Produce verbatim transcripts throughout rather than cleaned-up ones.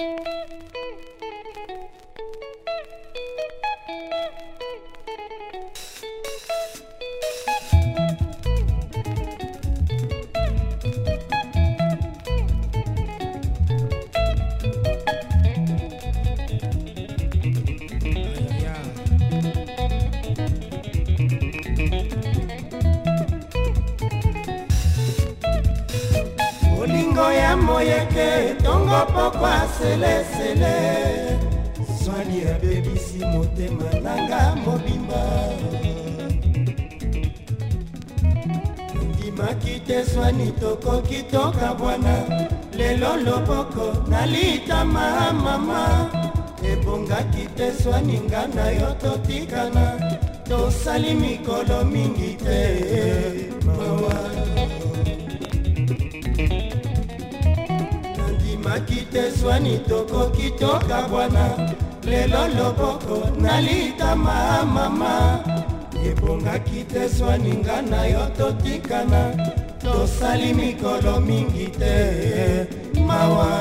Ya moyeke tongo pokwa sele sele swani ya bebisi motema nanga mobimba ndimaki te swani tokoki toka bwana lelo loboko nalitama mama ebongaki te swani nga na yo totikana tosali mikolo mingi te mawa makite swani tokoki toka bwana lelo loboko nalitama mama ebongaki te swani nga na yo totikana tosali mikolo mingi te mawa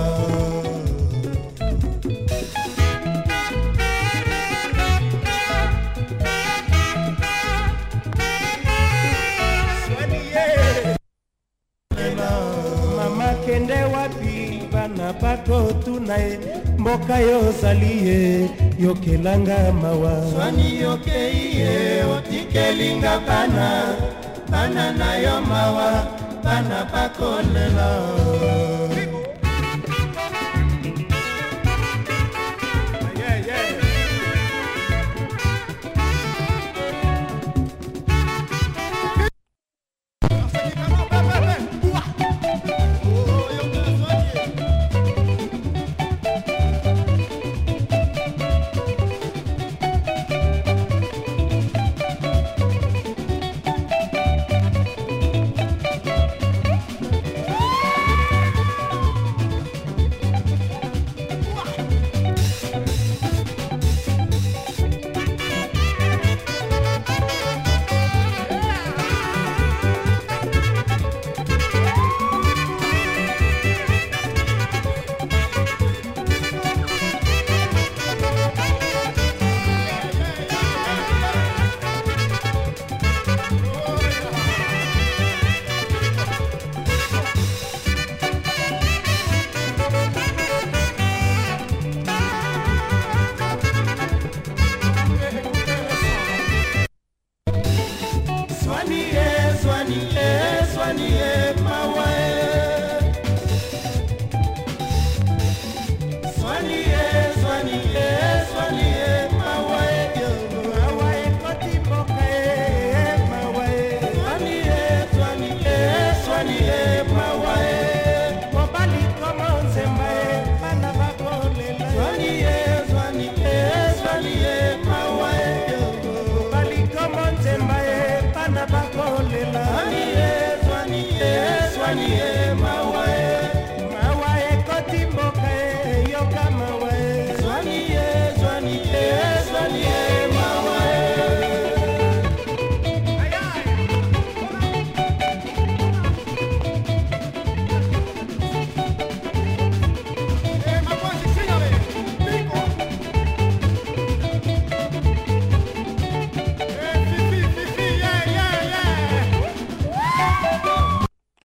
mama kende wapi bana bako tunae mboka yo zali ye yokelanga mawa swani yokei ye otikelinga bana bana na yo mawa bana bako lela